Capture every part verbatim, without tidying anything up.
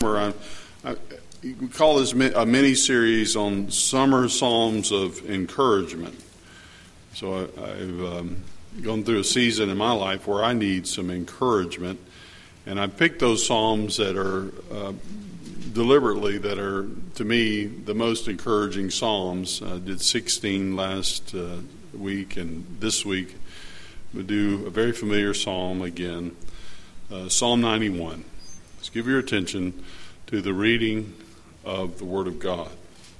summer, I, I, we call this a mini-series on Summer Psalms of Encouragement. So I, I've um, gone through a season in my life where I need some encouragement, and I picked those psalms that are uh, deliberately that are, to me, the most encouraging psalms. I did sixteen last uh, week, and this week we'll do a very familiar psalm again, uh, Psalm ninety-one. Let's give your attention to the reading of the Word of God.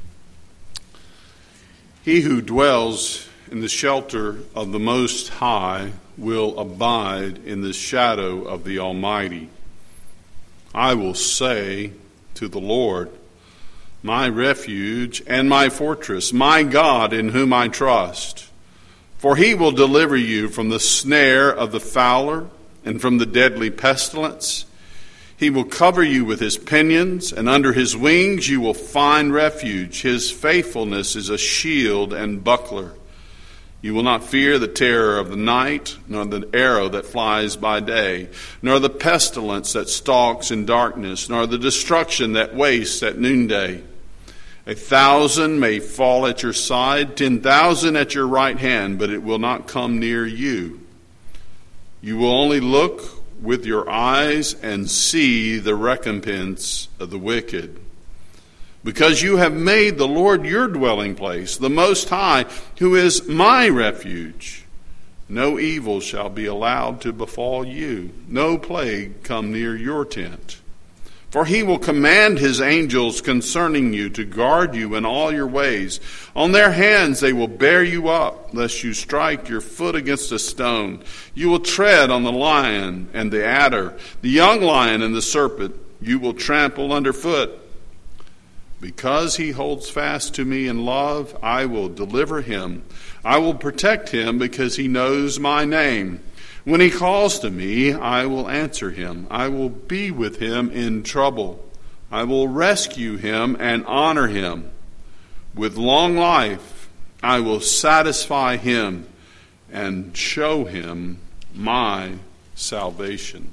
He who dwells in the shelter of the Most High will abide in the shadow of the Almighty. I will say to the Lord, my refuge and my fortress, my God in whom I trust. For he will deliver you from the snare of the fowler and from the deadly pestilence. He will cover you with his pinions, and under his wings you will find refuge. His faithfulness is a shield and buckler. You will not fear the terror of the night, nor the arrow that flies by day, nor the pestilence that stalks in darkness, nor the destruction that wastes at noonday. A thousand may fall at your side, ten thousand at your right hand, but it will not come near you. You will only look with your eyes and see the recompense of the wicked. Because you have made the Lord your dwelling place, the Most High, who is my refuge. No evil shall be allowed to befall you, no plague come near your tent. For he will command his angels concerning you to guard you in all your ways. On their hands they will bear you up, lest you strike your foot against a stone. You will tread on the lion and the adder, the young lion and the serpent you will trample underfoot. Because he holds fast to me in love, I will deliver him. I will protect him because he knows my name. When he calls to me, I will answer him. I will be with him in trouble. I will rescue him and honor him. With long life, I will satisfy him and show him my salvation.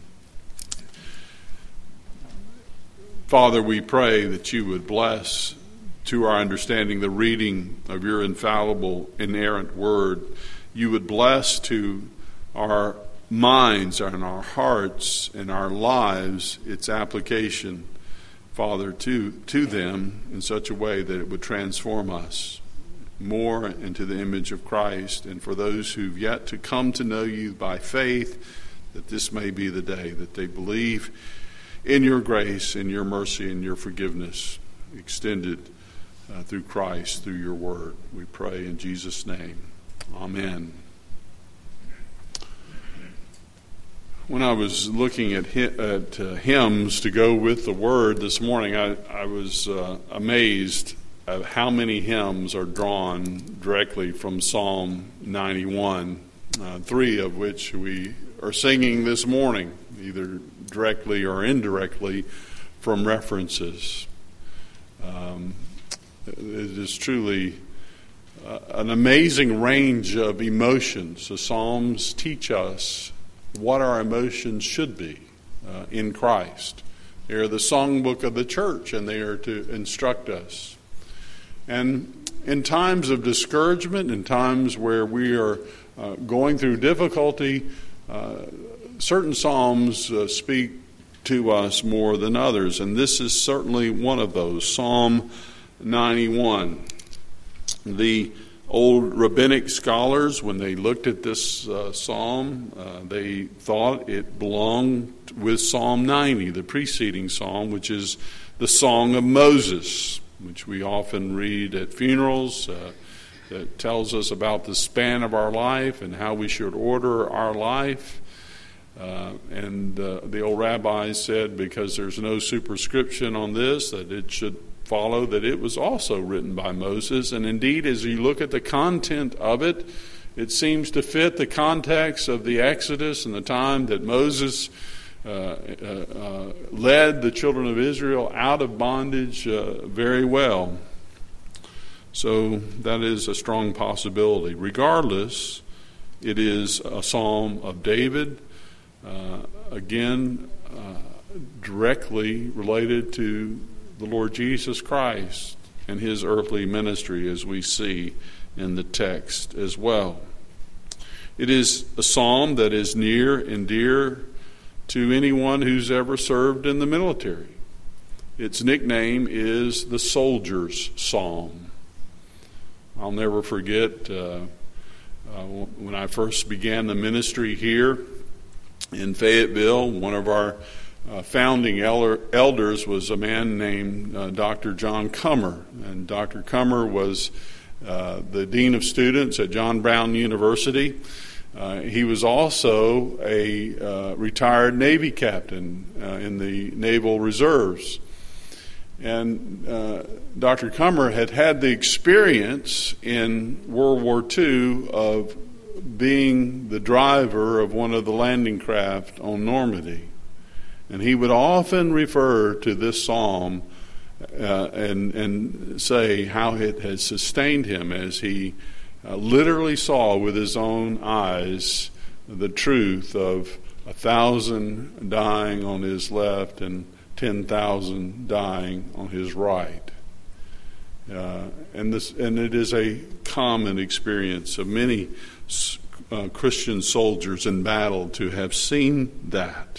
Father, we pray that you would bless to our understanding the reading of your infallible, inerrant word. You would bless to our minds and our hearts and our lives its application, Father, to, to them in such a way that it would transform us more into the image of Christ. And for those who've yet to come to know you by faith, that this may be the day that they believe in your grace, in your mercy, and your forgiveness extended uh, through Christ, through your word. We pray in Jesus' name. Amen. When I was looking at, at uh, hymns to go with the word this morning, I, I was uh, amazed at how many hymns are drawn directly from Psalm ninety-one, uh, three of which we are singing this morning, either directly or indirectly from references. Um, it is truly uh, an amazing range of emotions. The Psalms teach us what our emotions should be uh, in Christ. They are the songbook of the church, and they are to instruct us. And in times of discouragement, in times where we are uh, going through difficulty, uh, certain psalms uh, speak to us more than others, and this is certainly one of those. Psalm ninety-one. The old rabbinic scholars, when they looked at this uh, psalm, uh, they thought it belonged with Psalm ninety, the preceding psalm, which is the Song of Moses, which we often read at funerals, uh, that tells us about the span of our life and how we should order our life. Uh, and uh, the old rabbis said, because there's no superscription on this, that it should follow that it was also written by Moses. And indeed, as you look at the content of it, it seems to fit the context of the Exodus and the time that Moses uh, uh, uh, led the children of Israel out of bondage uh, very well. So that is a strong possibility. Regardless, it is a psalm of David. Uh, again, uh, directly related to the Lord Jesus Christ and his earthly ministry, as we see in the text as well. It is a psalm that is near and dear to anyone who's ever served in the military. Its nickname is the Soldier's Psalm. I'll never forget uh, uh, when I first began the ministry here in Fayetteville, one of our uh, founding elder, elders was a man named uh, Doctor John Cummer. And Doctor Cummer was uh, the Dean of Students at John Brown University. Uh, he was also a uh, retired Navy captain uh, in the Naval Reserves. And uh, Doctor Cummer had had the experience in World War Two of being the driver of one of the landing craft on Normandy. And he would often refer to this psalm uh, and, and say how it has sustained him as he uh, literally saw with his own eyes the truth of a thousand dying on his left and ten thousand dying on his right. Uh, and this, and it is a common experience of many uh, Christian soldiers in battle to have seen that.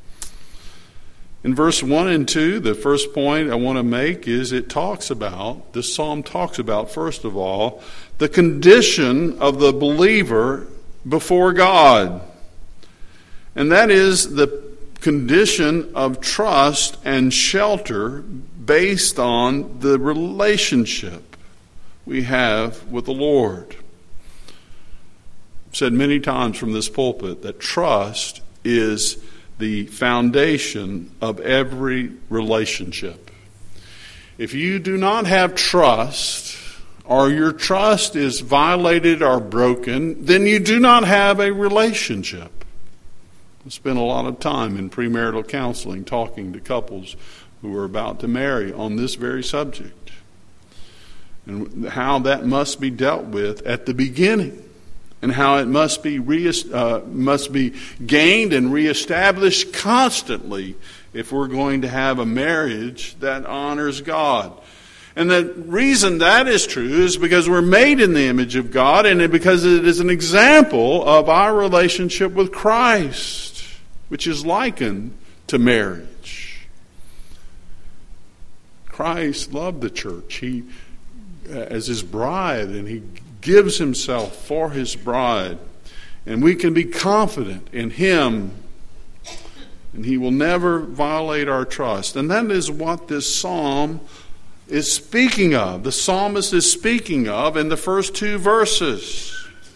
In verse one and two, the first point I want to make is it talks about, this psalm talks about, first of all, the condition of the believer before God. And that is the condition of trust and shelter based on the relationship we have with the Lord. I've said many times from this pulpit that trust is the foundation of every relationship. If you do not have trust, or your trust is violated or broken, then you do not have a relationship. I spent a lot of time in premarital counseling talking to couples who are about to marry on this very subject and how that must be dealt with at the beginning and how it must be re- uh, must be gained and reestablished constantly if we're going to have a marriage that honors God. And the reason that is true is because we're made in the image of God and because it is an example of our relationship with Christ, which is likened to marriage. Christ loved the church. He, as his bride, and he gives himself for his bride. And we can be confident in him, and he will never violate our trust. And that is what this psalm is speaking of. The psalmist is speaking of in the first two verses.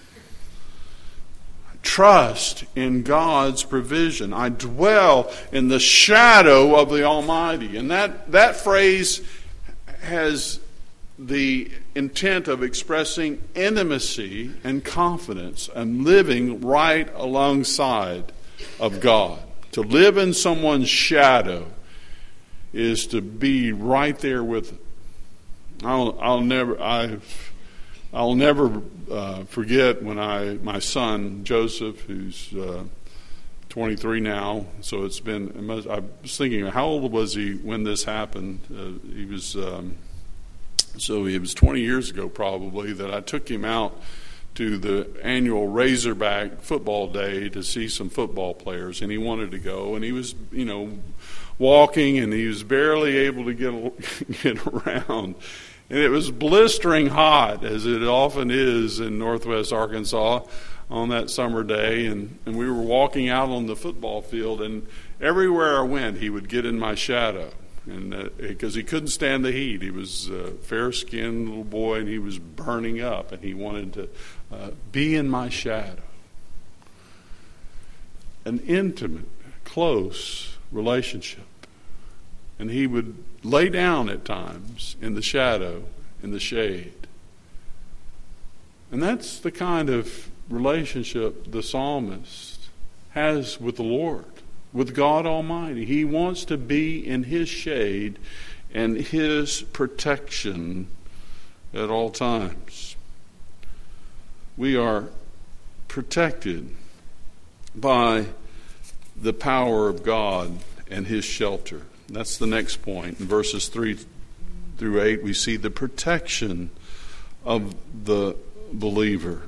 Trust in God's provision. I dwell in the shadow of the Almighty. And that, that phrase has the intent of expressing intimacy and confidence and living right alongside of God. To live in someone's shadow is to be right there with it. I'll, I'll never, I've, I'll never uh, forget when I, my son Joseph, who's uh, twenty-three now, so it's been. It must, I was thinking, how old was he when this happened? Uh, he was, um, so it was twenty years ago probably that I took him out to the annual Razorback football day to see some football players, and he wanted to go, and he was, you know, walking, and he was barely able to get get around. And it was blistering hot, as it often is in northwest Arkansas on that summer day. And, and we were walking out on the football field, and everywhere I went, he would get in my shadow. And because uh, he couldn't stand the heat. He was a fair-skinned little boy, and he was burning up, and he wanted to uh, be in my shadow. An intimate, close relationship. And he would lay down at times in the shadow, in the shade. And that's the kind of relationship the psalmist has with the Lord, with God Almighty. He wants to be in his shade and his protection at all times. We are protected by the power of God and his shelter. That's the next point. In verses three through eight, we see the protection of the believer.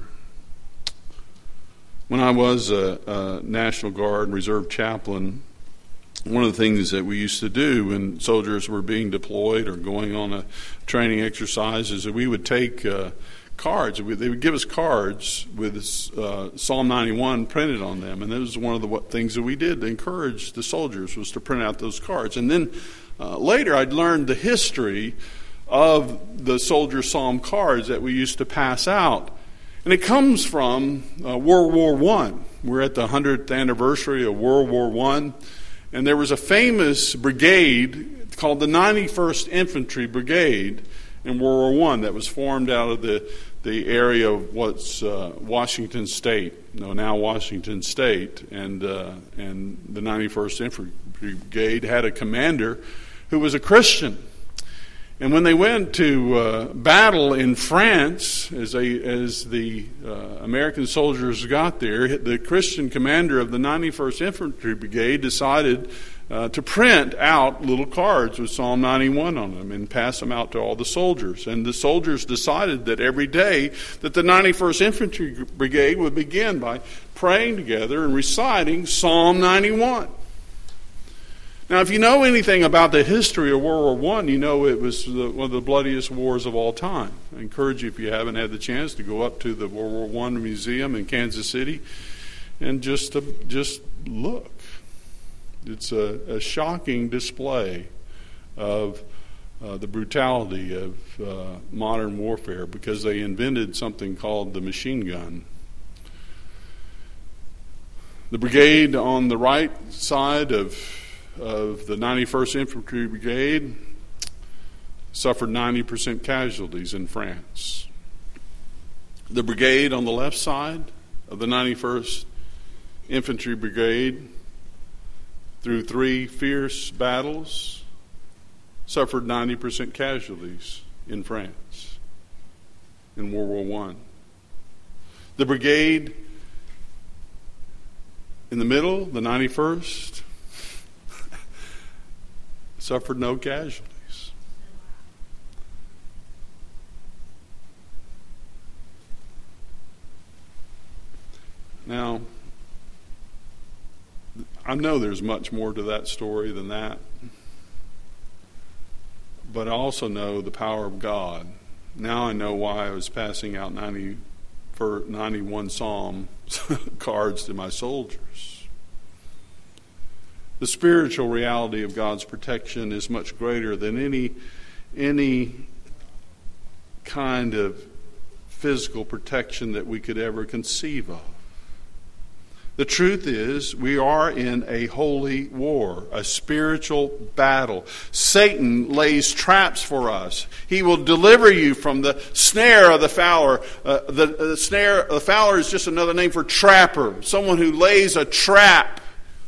When I was a, a National Guard and Reserve chaplain, one of the things that we used to do when soldiers were being deployed or going on a training exercise is that we would take uh, cards. They would give us cards with uh, Psalm ninety-one printed on them, and that was one of the things that we did to encourage the soldiers, was to print out those cards. And then uh, later I'd learned the history of the soldier psalm cards that we used to pass out. And it comes from uh, World War One. We're at the hundredth anniversary of World War One. And there was a famous brigade called the ninety-first Infantry Brigade in World War One that was formed out of the, the area of what's uh, Washington State, no, now Washington State. And, uh, and the ninety-first Infantry Brigade had a commander who was a Christian. And when they went to uh, battle in France, as, they, as the uh, American soldiers got there, the Christian commander of the ninety-first Infantry Brigade decided uh, to print out little cards with Psalm ninety-one on them and pass them out to all the soldiers. And the soldiers decided that every day that the ninety-first Infantry Brigade would begin by praying together and reciting Psalm ninety-one. Now, if you know anything about the history of World War One, you know it was the, one of the bloodiest wars of all time. I encourage you, if you haven't had the chance, to go up to the World War One Museum in Kansas City and just to, just look. It's a, a shocking display of uh, the brutality of uh, modern warfare, because they invented something called the machine gun. The brigade on the right side of of the ninety-first Infantry Brigade suffered ninety percent casualties in France. The brigade on the left side of the ninety-first Infantry Brigade, through three fierce battles, suffered ninety percent casualties in France in World War One. The brigade in the middle, the ninety-first, suffered no casualties. Now, I know there's much more to that story than that, but I also know the power of God. Now I know why I was passing out ninety, for ninety-one Psalm cards to my soldiers. The spiritual reality of God's protection is much greater than any, any kind of physical protection that we could ever conceive of. The truth is, we are in a holy war, a spiritual battle. Satan lays traps for us. He will deliver you from the snare of the fowler. Uh, the, the snare, the fowler is just another name for trapper, someone who lays a trap.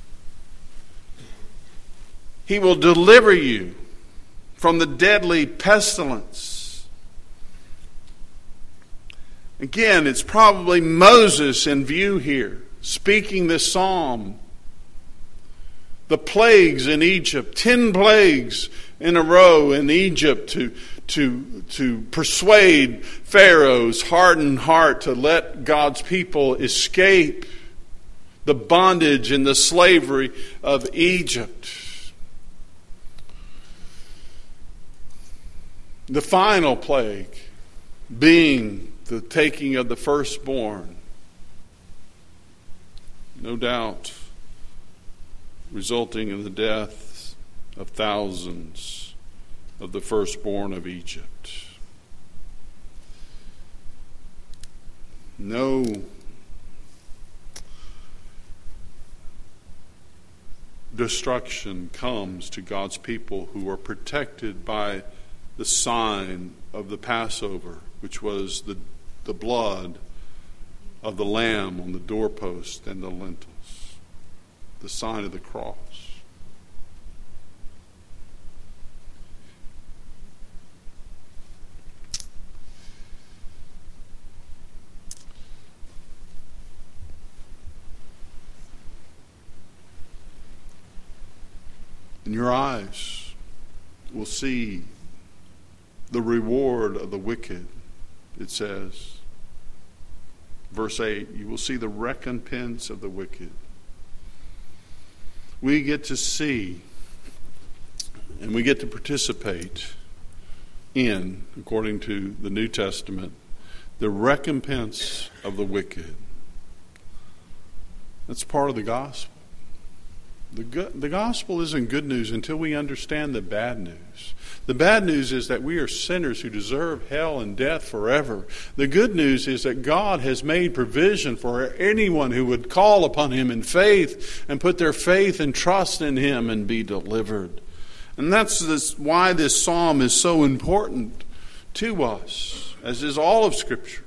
He will deliver you from the deadly pestilence. Again, it's probably Moses in view here, speaking this psalm. The plagues in Egypt, ten plagues in a row in Egypt to, to, to persuade Pharaoh's hardened heart to let God's people escape the bondage and the slavery of Egypt. The final plague being the taking of the firstborn. No doubt resulting in the death of thousands of the firstborn of Egypt. No destruction comes to God's people who are protected by the sign of the Passover, which was the, the blood of the lamb on the doorpost and the lintels, the sign of the cross. And your eyes will see the reward of the wicked, it says. Verse eight, you will see the recompense of the wicked. We get to see and we get to participate in, according to the New Testament, the recompense of the wicked. That's part of the gospel. The, go- the gospel isn't good news until we understand the bad news. The bad news is that we are sinners who deserve hell and death forever. The good news is that God has made provision for anyone who would call upon Him in faith and put their faith and trust in Him and be delivered. And that's this, why this psalm is so important to us, as is all of Scripture.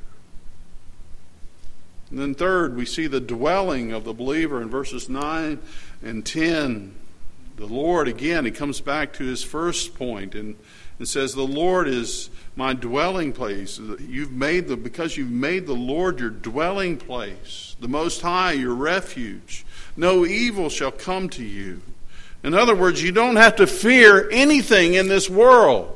And then third, we see the dwelling of the believer in verses nine and ten. The Lord, again, he comes back to his first point and, and says, the Lord is my dwelling place. You've made the, because you've made the Lord your dwelling place, the Most High your refuge. No evil shall come to you. In other words, you don't have to fear anything in this world.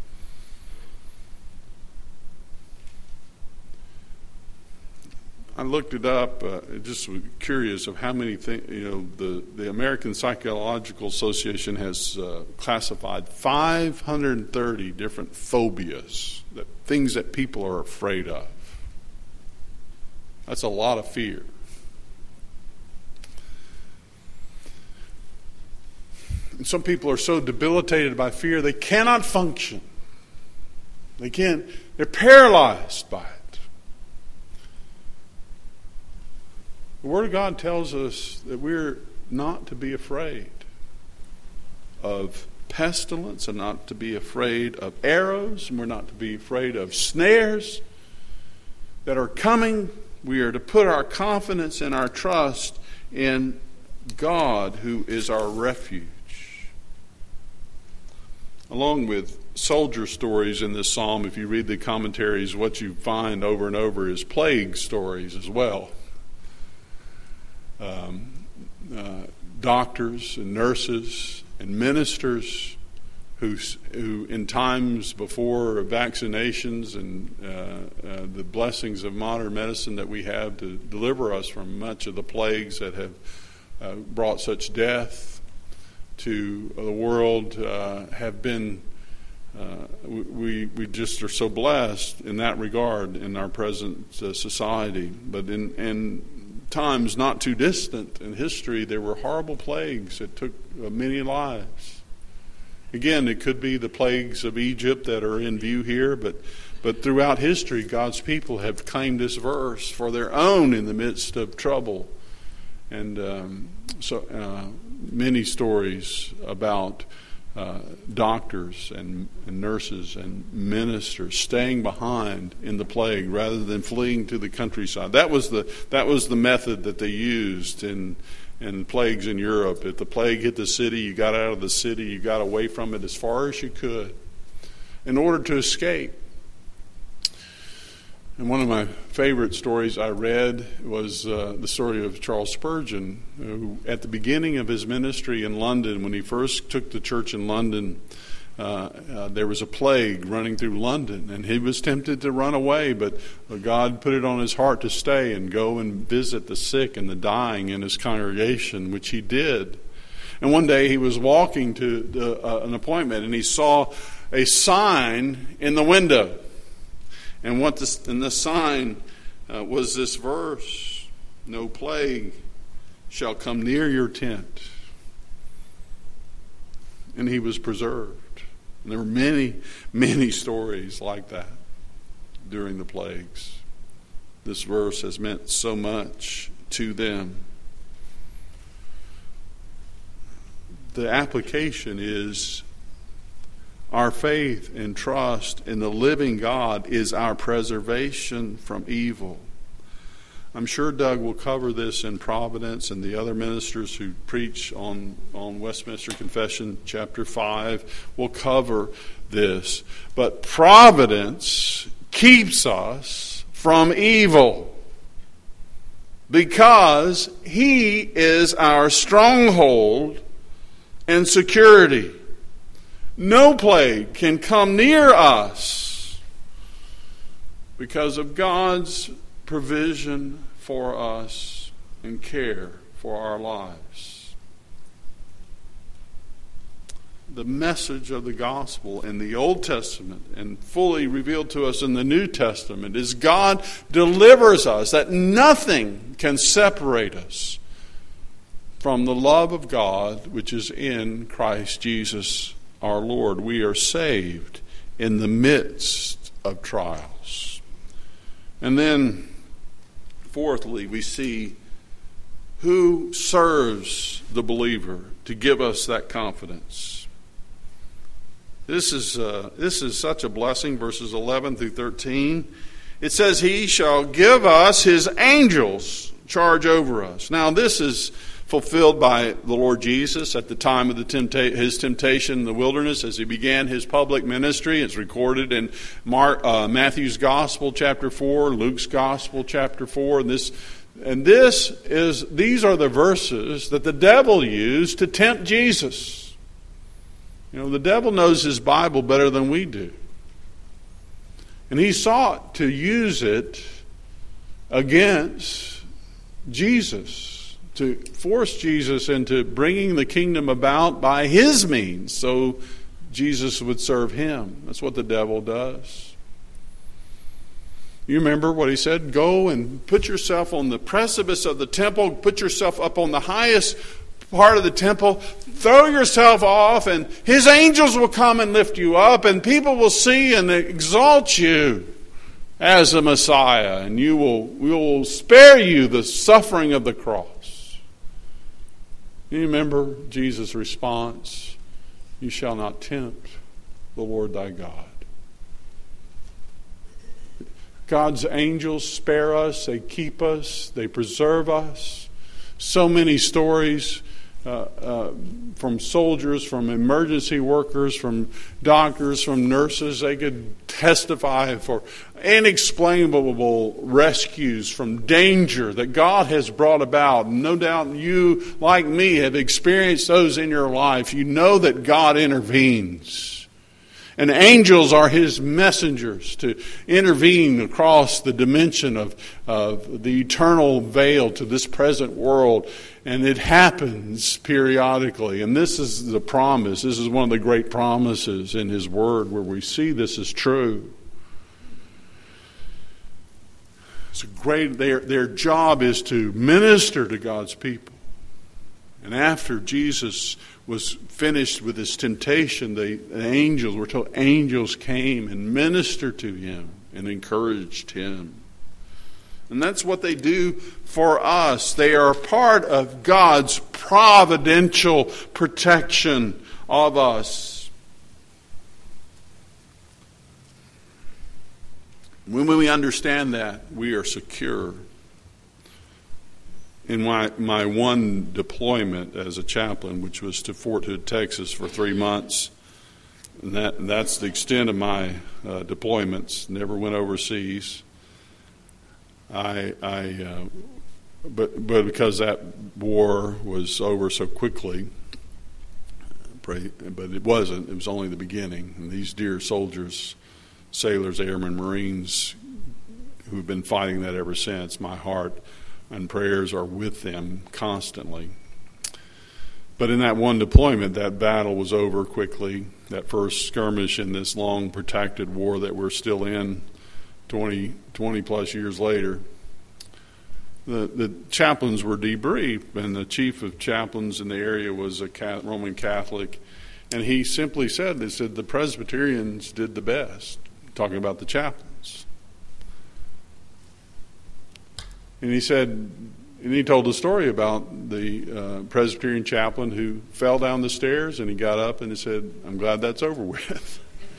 I looked it up. Uh, just was curious of how many things. You know, the the American Psychological Association has uh, classified five hundred thirty different phobias, that things that people are afraid of. That's a lot of fear. And some people are so debilitated by fear they cannot function. They can't. They're paralyzed by it. The Word of God tells us that we're not to be afraid of pestilence and not to be afraid of arrows, and we're not to be afraid of snares that are coming. We are to put our confidence and our trust in God, who is our refuge. Along with soldier stories in this psalm, if you read the commentaries, what you find over and over is plague stories as well. Um, uh, doctors and nurses and ministers who, who in times before vaccinations and uh, uh, the blessings of modern medicine that we have to deliver us from much of the plagues that have uh, brought such death to the world, uh, have been, uh, we, we just are so blessed in that regard in our present uh, society. But in, in times not too distant in history, there were horrible plagues that took uh, many lives. Again, it could be the plagues of Egypt that are in view here, but but throughout history, God's people have claimed this verse for their own in the midst of trouble. And um, so uh, many stories about uh, doctors and, and nurses and ministers staying behind in the plague rather than fleeing to the countryside. That was the that was the method that they used in in plagues in Europe. If the plague hit the city, you got out of the city, you got away from it as far as you could in order to escape. And one of my favorite stories I read was uh, the story of Charles Spurgeon, who at the beginning of his ministry in London, when he first took the church in London, uh, uh, there was a plague running through London, and he was tempted to run away, but God put it on his heart to stay and go and visit the sick and the dying in his congregation, which he did. And one day he was walking to the, uh, an appointment, and he saw a sign in the window. And what this, and the sign uh, was this verse: "No plague shall come near your tent." And he was preserved. And there were many, many stories like that during the plagues. This verse has meant so much to them. The application is, our faith and trust in the living God is our preservation from evil. I'm sure Doug will cover this in Providence, and the other ministers who preach on, on Westminster Confession chapter five will cover this. But Providence keeps us from evil because He is our stronghold and security. No plague can come near us because of God's provision for us and care for our lives. The message of the gospel in the Old Testament and fully revealed to us in the New Testament is God delivers us, that nothing can separate us from the love of God which is in Christ Jesus our Lord. We are saved in the midst of trials. And then, fourthly, we see who serves the believer to give us that confidence. This is uh, this is such a blessing, verses eleven through thirteen. It says, He shall give us His angels charge over us. Now, this is fulfilled by the Lord Jesus at the time of the tempta- his temptation in the wilderness as he began his public ministry. It's recorded in Mark, uh, Matthew's Gospel, chapter four, Luke's Gospel, chapter four. And this, and this is these are the verses that the devil used to tempt Jesus. You know, the devil knows his Bible better than we do, and he sought to use it against Jesus, to force Jesus into bringing the kingdom about by his means so Jesus would serve him. That's what the devil does. You remember what he said? Go and put yourself on the precipice of the temple, put yourself up on the highest part of the temple, throw yourself off, and his angels will come and lift you up, and people will see and exalt you as a Messiah, and you will, we will spare you the suffering of the cross. You remember Jesus' response? You shall not tempt the Lord thy God. God's angels spare us, they keep us, they preserve us. So many stories uh, uh, from soldiers, from emergency workers, from doctors, from nurses. They could testify for inexplainable rescues from danger that God has brought about. No doubt you, like me, have experienced those in your life. You know that God intervenes. And angels are his messengers to intervene across the dimension of, of the eternal veil to this present world. And it happens periodically. And this is the promise. This is one of the great promises in his word where we see this is true. It's a great, their, their job is to minister to God's people. And after Jesus was finished with his temptation, the, the angels, we're told angels came and ministered to him and encouraged him. And that's what they do for us. They are part of God's providential protection of us. When we understand that, we are secure. In my, my one deployment as a chaplain, which was to Fort Hood, Texas for three months, and that, that's the extent of my uh, deployments, never went overseas. I, I uh, but, but because that war was over so quickly, pray, but it wasn't, it was only the beginning. And these dear soldiers, sailors, airmen, Marines, who have been fighting that ever since, my heart and prayers are with them constantly. But in that one deployment, that battle was over quickly. That first skirmish in this long protracted war that we're still in twenty, twenty plus years later. The, the chaplains were debriefed, and the chief of chaplains in the area was a Roman Catholic. And he simply said, they said, the Presbyterians did the best, talking about the chaplains. And he said, and he told a story about the uh, Presbyterian chaplain who fell down the stairs, and he got up and he said, I'm glad that's over with.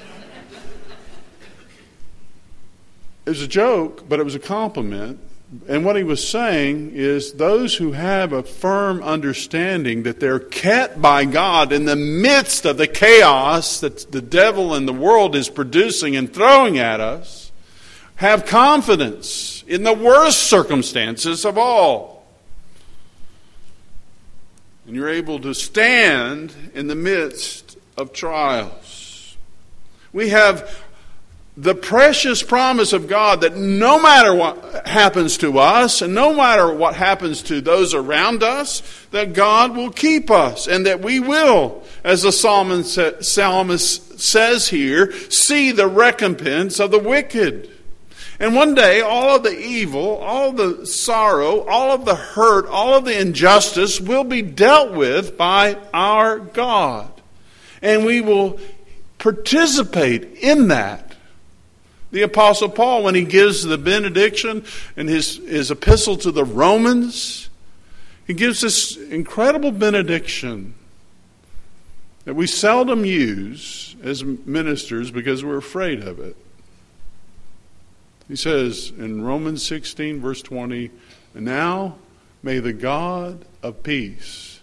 It was a joke, but it was a compliment. And what he was saying is those who have a firm understanding that they're kept by God in the midst of the chaos that the devil and the world is producing and throwing at us, have confidence in the worst circumstances of all. And you're able to stand in the midst of trials. We have the precious promise of God that no matter what happens to us and no matter what happens to those around us, that God will keep us and that we will, as the psalmist says here, see the recompense of the wicked. And one day, all of the evil, all of the sorrow, all of the hurt, all of the injustice will be dealt with by our God. And we will participate in that. The Apostle Paul, when he gives the benediction in his, his epistle to the Romans, he gives this incredible benediction that we seldom use as ministers because we're afraid of it. He says in Romans sixteen, verse twenty, "And now may the God of peace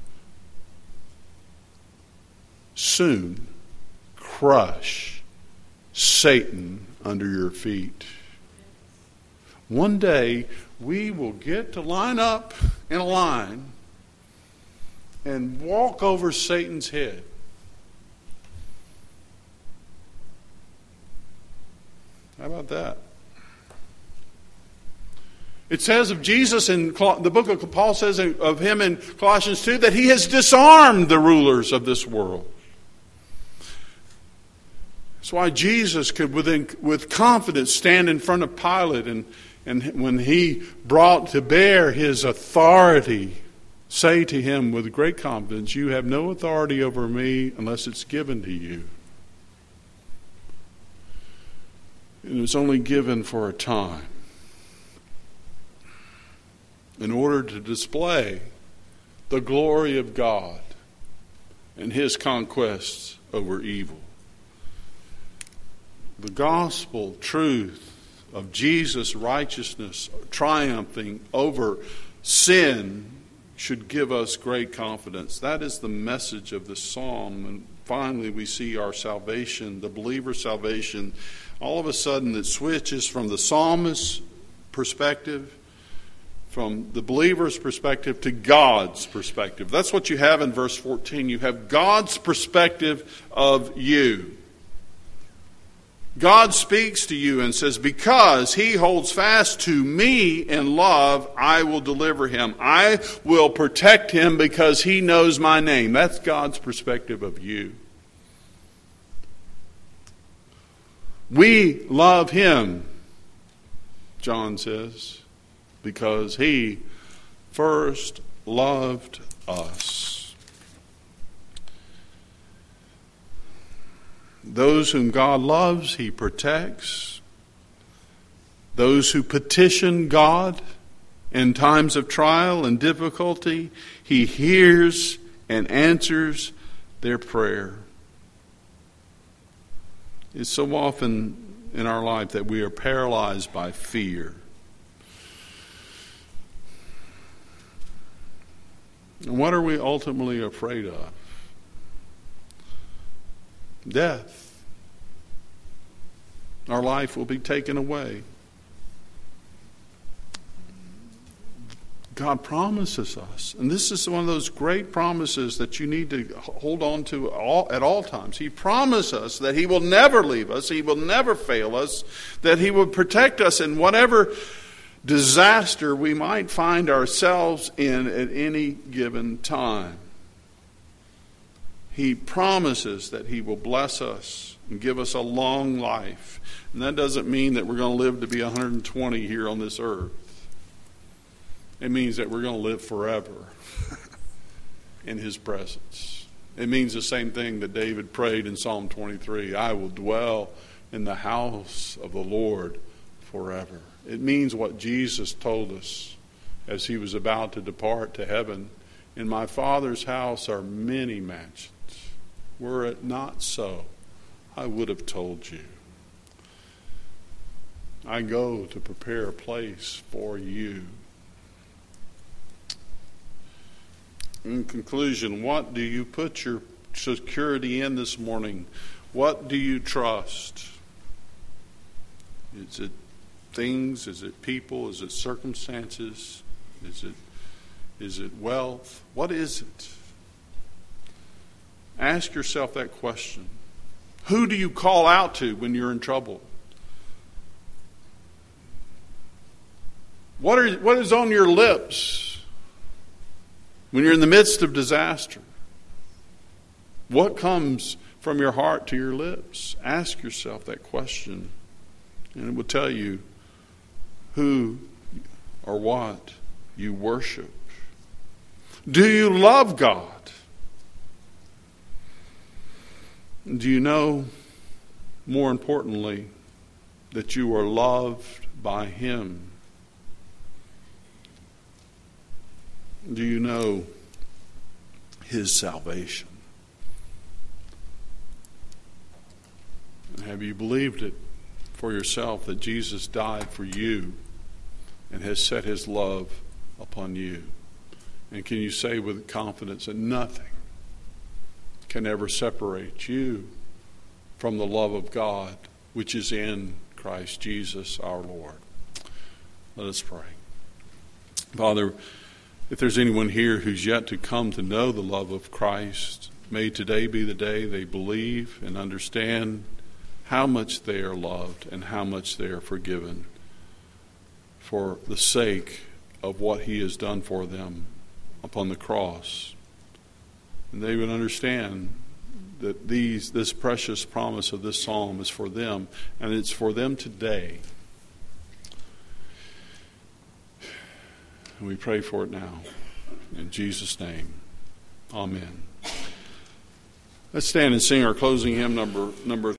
soon crush Satan under your feet." One day we will get to line up in a line and walk over Satan's head. How about that? It says of Jesus in the book of Paul says of him in Colossians two that he has disarmed the rulers of this world. That's why Jesus could within, with confidence stand in front of Pilate and, and when he brought to bear his authority, say to him with great confidence, "You have no authority over me unless it's given to you." And it's only given for a time, in order to display the glory of God and his conquests over evil. The gospel truth of Jesus' righteousness triumphing over sin should give us great confidence. That is the message of the psalm. And finally we see our salvation, the believer's salvation, all of a sudden it switches from the psalmist's perspective, from the believer's perspective, to God's perspective. That's what you have in verse fourteen. You have God's perspective of you. God speaks to you and says, "Because he holds fast to me in love, I will deliver him. I will protect him because he knows my name." That's God's perspective of you. We love him, John says, because he first loved us. Those whom God loves, he protects. Those who petition God in times of trial and difficulty, he hears and answers their prayer. It's so often in our life that we are paralyzed by fear. And what are we ultimately afraid of? Death. Our life will be taken away. God promises us, and this is one of those great promises that you need to hold on to all, at all times. He promised us that he will never leave us, he will never fail us, that he will protect us in whatever disaster we might find ourselves in at any given time. He promises that he will bless us and give us a long life. And that doesn't mean that we're going to live to be one hundred twenty here on this earth. It means that we're going to live forever in his presence. It means the same thing that David prayed in Psalm twenty-three. "I will dwell in the house of the Lord forever." It means what Jesus told us as he was about to depart to heaven. "In my Father's house are many mansions. Were it not so, I would have told you. I go to prepare a place for you." In conclusion, what do you put your security in this morning? What do you trust? Is it things? Is it people? Is it circumstances? Is it is it wealth? What is it? Ask yourself that question. Who do you call out to when you're in trouble? What are what is on your lips when you're in the midst of disaster? What comes from your heart to your lips? Ask yourself that question, and it will tell you who or what you worship. Do you love God? Do you know, more importantly, that you are loved by Him? Do you know His salvation? And have you believed it for yourself that Jesus died for you and has set His love upon you? And can you say with confidence that nothing can ever separate you from the love of God which is in Christ Jesus our Lord? Let us pray. Father, if there's anyone here who's yet to come to know the love of Christ, may today be the day they believe and understand how much they are loved and how much they are forgiven for the sake of what He has done for them upon the cross. And they would understand that these this precious promise of this psalm is for them, and it's for them today. And we pray for it now. In Jesus' name, amen. Let's stand and sing our closing hymn number number